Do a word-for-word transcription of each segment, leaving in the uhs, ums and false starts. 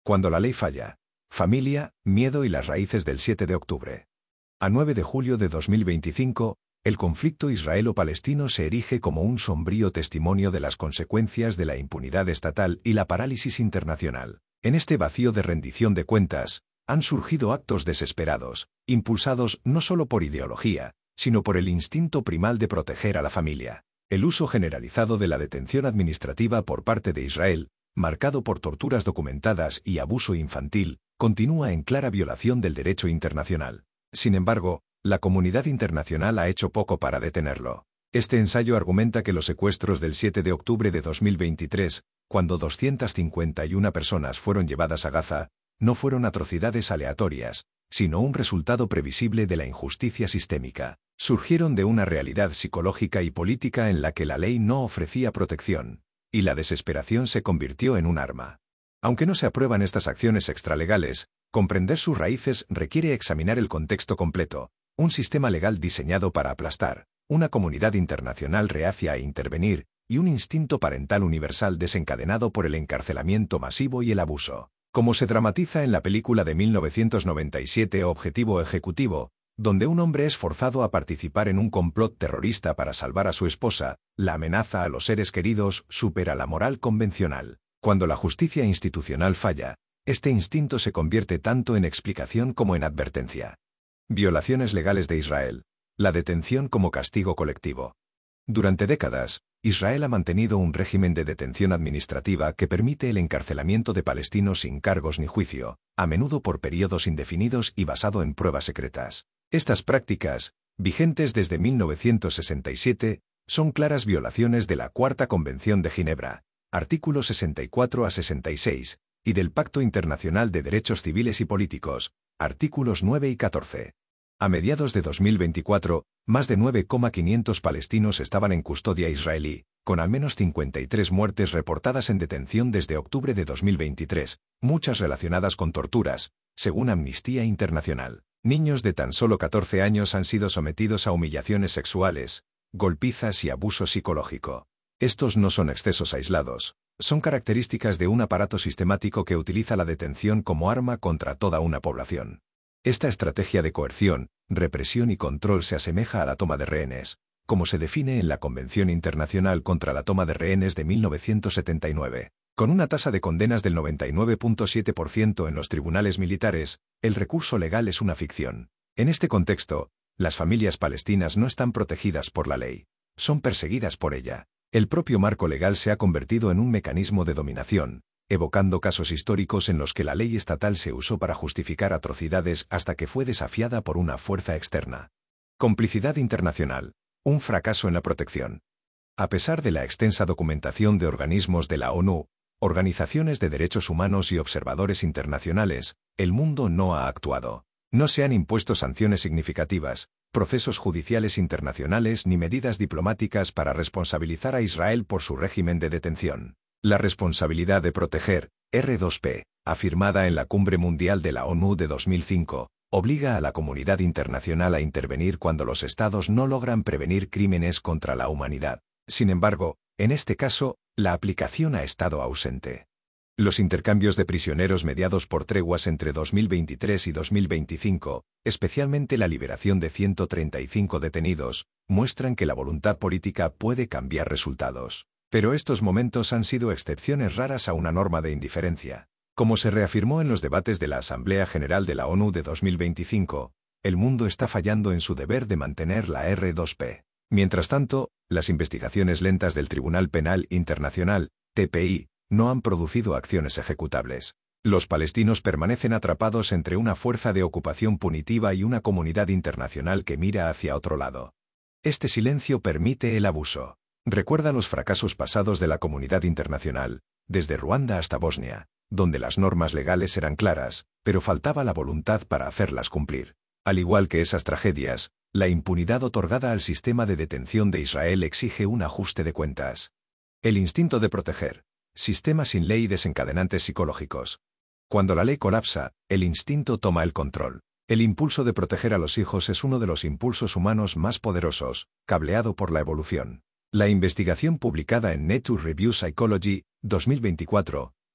Cuando la ley falla. Familia, miedo y las raíces del siete de octubre. A nueve de julio de dos mil veinticinco, el conflicto israelo-palestino se erige como un sombrío testimonio de las consecuencias de la impunidad estatal y la parálisis internacional. En este vacío de rendición de cuentas, han surgido actos desesperados, impulsados no solo por ideología, sino por el instinto primal de proteger a la familia. El uso generalizado de la detención administrativa por parte de Israel, marcado por torturas documentadas y abuso infantil, continúa en clara violación del derecho internacional. Sin embargo, la comunidad internacional ha hecho poco para detenerlo. Este ensayo argumenta que los secuestros del siete de octubre de dos mil veintitrés, cuando doscientas cincuenta y una personas fueron llevadas a Gaza, no fueron atrocidades aleatorias, sino un resultado previsible de la injusticia sistémica. Surgieron de una realidad psicológica y política en la que la ley no ofrecía protección, y la desesperación se convirtió en un arma. Aunque no se aprueban estas acciones extralegales, comprender sus raíces requiere examinar el contexto completo, un sistema legal diseñado para aplastar, una comunidad internacional reacia a intervenir, y un instinto parental universal desencadenado por el encarcelamiento masivo y el abuso. Como se dramatiza en la película de mil novecientos noventa y siete Objetivo Ejecutivo, donde un hombre es forzado a participar en un complot terrorista para salvar a su esposa, la amenaza a los seres queridos supera la moral convencional. Cuando la justicia institucional falla, este instinto se convierte tanto en explicación como en advertencia. Violaciones legales de Israel. La detención como castigo colectivo. Durante décadas, Israel ha mantenido un régimen de detención administrativa que permite el encarcelamiento de palestinos sin cargos ni juicio, a menudo por periodos indefinidos y basado en pruebas secretas. Estas prácticas, vigentes desde mil novecientos sesenta y siete, son claras violaciones de la Cuarta Convención de Ginebra, artículos sesenta y cuatro a sesenta y seis, y del Pacto Internacional de Derechos Civiles y Políticos, artículos nueve y catorce. A mediados de dos mil veinticuatro, más de nueve mil quinientos palestinos estaban en custodia israelí, con al menos cincuenta y tres muertes reportadas en detención desde octubre de dos mil veintitrés, muchas relacionadas con torturas, según Amnistía Internacional. Niños de tan solo catorce años han sido sometidos a humillaciones sexuales, golpizas y abuso psicológico. Estos no son excesos aislados, son características de un aparato sistemático que utiliza la detención como arma contra toda una población. Esta estrategia de coerción, represión y control se asemeja a la toma de rehenes, como se define en la Convención Internacional contra la Toma de Rehenes de mil novecientos setenta y nueve. Con una tasa de condenas del noventa y nueve punto siete por ciento en los tribunales militares, el recurso legal es una ficción. En este contexto, las familias palestinas no están protegidas por la ley, son perseguidas por ella. El propio marco legal se ha convertido en un mecanismo de dominación, evocando casos históricos en los que la ley estatal se usó para justificar atrocidades hasta que fue desafiada por una fuerza externa. Complicidad internacional. Un fracaso en la protección. A pesar de la extensa documentación de organismos de la ONU, organizaciones de derechos humanos y observadores internacionales, el mundo no ha actuado. No se han impuesto sanciones significativas, procesos judiciales internacionales ni medidas diplomáticas para responsabilizar a Israel por su régimen de detención. La responsabilidad de proteger, R dos P, afirmada en la Cumbre Mundial de la ONU de dos mil cinco, obliga a la comunidad internacional a intervenir cuando los estados no logran prevenir crímenes contra la humanidad. Sin embargo, en este caso, la aplicación ha estado ausente. Los intercambios de prisioneros mediados por treguas entre dos mil veintitrés y dos mil veinticinco, especialmente la liberación de ciento treinta y cinco detenidos, muestran que la voluntad política puede cambiar resultados. Pero estos momentos han sido excepciones raras a una norma de indiferencia. Como se reafirmó en los debates de la Asamblea General de la ONU de dos mil veinticinco, el mundo está fallando en su deber de mantener la R dos P. Mientras tanto, las investigaciones lentas del Tribunal Penal Internacional, T P I, no han producido acciones ejecutables. Los palestinos permanecen atrapados entre una fuerza de ocupación punitiva y una comunidad internacional que mira hacia otro lado. Este silencio permite el abuso. Recuerda los fracasos pasados de la comunidad internacional, desde Ruanda hasta Bosnia, donde las normas legales eran claras, pero faltaba la voluntad para hacerlas cumplir. Al igual que esas tragedias, la impunidad otorgada al sistema de detención de Israel exige un ajuste de cuentas. El instinto de proteger. Sistema sin ley y desencadenantes psicológicos. Cuando la ley colapsa, el instinto toma el control. El impulso de proteger a los hijos es uno de los impulsos humanos más poderosos, cableado por la evolución. La investigación publicada en Nature Review Psychology, dos mil veinticuatro,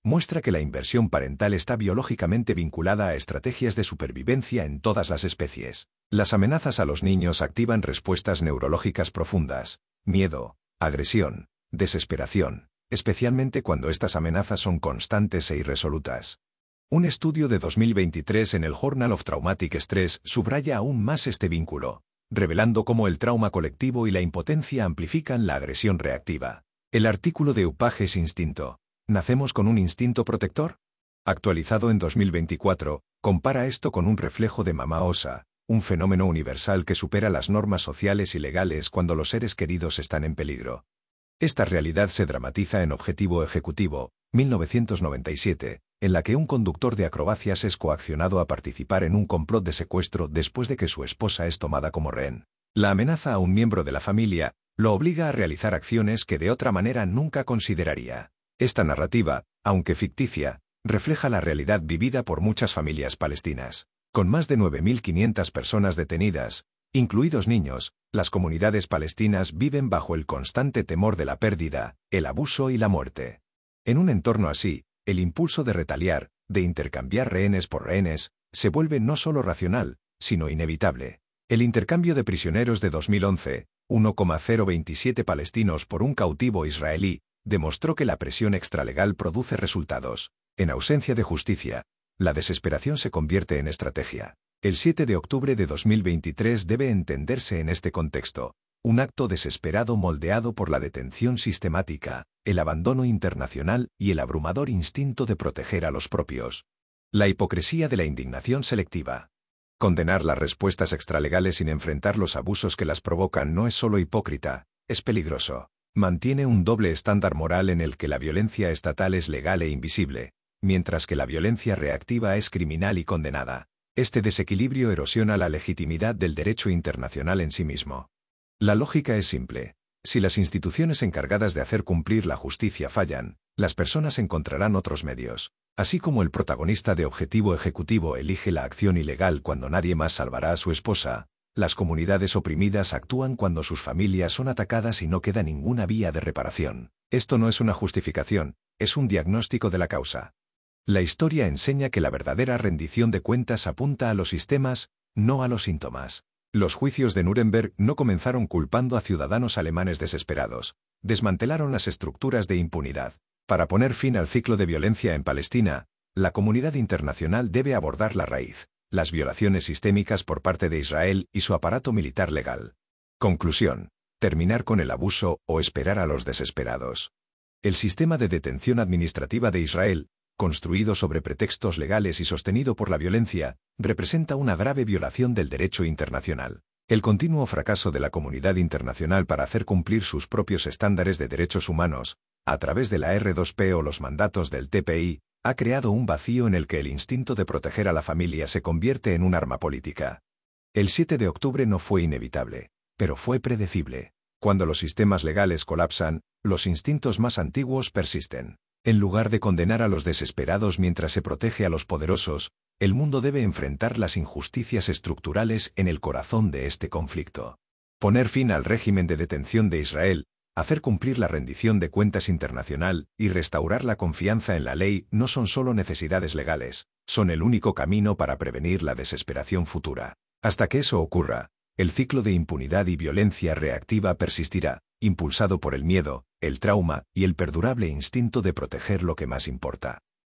muestra que la inversión parental está biológicamente vinculada a estrategias de supervivencia en todas las especies. Las amenazas a los niños activan respuestas neurológicas profundas, miedo, agresión, desesperación, especialmente cuando estas amenazas son constantes e irresolutas. Un estudio de dos mil veintitrés en el Journal of Traumatic Stress subraya aún más este vínculo, revelando cómo el trauma colectivo y la impotencia amplifican la agresión reactiva. El artículo de Upage es Instinto. ¿Nacemos con un instinto protector? Actualizado en dos mil veinticuatro, compara esto con un reflejo de Mamá Osa, un fenómeno universal que supera las normas sociales y legales cuando los seres queridos están en peligro. Esta realidad se dramatiza en Objetivo Ejecutivo, mil novecientos noventa y siete, en la que un conductor de acrobacias es coaccionado a participar en un complot de secuestro después de que su esposa es tomada como rehén. La amenaza a un miembro de la familia lo obliga a realizar acciones que de otra manera nunca consideraría. Esta narrativa, aunque ficticia, refleja la realidad vivida por muchas familias palestinas. Con más de nueve mil quinientas personas detenidas, incluidos niños, las comunidades palestinas viven bajo el constante temor de la pérdida, el abuso y la muerte. En un entorno así, el impulso de retaliar, de intercambiar rehenes por rehenes, se vuelve no solo racional, sino inevitable. El intercambio de prisioneros de dos mil once, uno coma cero veintisiete palestinos por un cautivo israelí, demostró que la presión extralegal produce resultados. En ausencia de justicia, la desesperación se convierte en estrategia. El siete de octubre de dos mil veintitrés debe entenderse en este contexto. Un acto desesperado moldeado por la detención sistemática, el abandono internacional y el abrumador instinto de proteger a los propios. La hipocresía de la indignación selectiva. Condenar las respuestas extralegales sin enfrentar los abusos que las provocan no es solo hipócrita, es peligroso. Mantiene un doble estándar moral en el que la violencia estatal es legal e invisible, mientras que la violencia reactiva es criminal y condenada. Este desequilibrio erosiona la legitimidad del derecho internacional en sí mismo. La lógica es simple. Si las instituciones encargadas de hacer cumplir la justicia fallan, las personas encontrarán otros medios. Así como el protagonista de Objetivo Ejecutivo elige la acción ilegal cuando nadie más salvará a su esposa, las comunidades oprimidas actúan cuando sus familias son atacadas y no queda ninguna vía de reparación. Esto no es una justificación, es un diagnóstico de la causa. La historia enseña que la verdadera rendición de cuentas apunta a los sistemas, no a los síntomas. Los juicios de Nuremberg no comenzaron culpando a ciudadanos alemanes desesperados. Desmantelaron las estructuras de impunidad. Para poner fin al ciclo de violencia en Palestina, la comunidad internacional debe abordar la raíz, las violaciones sistémicas por parte de Israel y su aparato militar legal. Conclusión: terminar con el abuso o esperar a los desesperados. El sistema de detención administrativa de Israel, construido sobre pretextos legales y sostenido por la violencia, representa una grave violación del derecho internacional. El continuo fracaso de la comunidad internacional para hacer cumplir sus propios estándares de derechos humanos, a través de la R dos P o los mandatos del T P I, ha creado un vacío en el que el instinto de proteger a la familia se convierte en un arma política. El siete de octubre no fue inevitable, pero fue predecible. Cuando los sistemas legales colapsan, los instintos más antiguos persisten. En lugar de condenar a los desesperados mientras se protege a los poderosos, el mundo debe enfrentar las injusticias estructurales en el corazón de este conflicto. Poner fin al régimen de detención de Israel, hacer cumplir la rendición de cuentas internacional y restaurar la confianza en la ley no son solo necesidades legales, son el único camino para prevenir la desesperación futura. Hasta que eso ocurra, el ciclo de impunidad y violencia reactiva persistirá, impulsado por el miedo, el trauma y el perdurable instinto de proteger lo que más importa.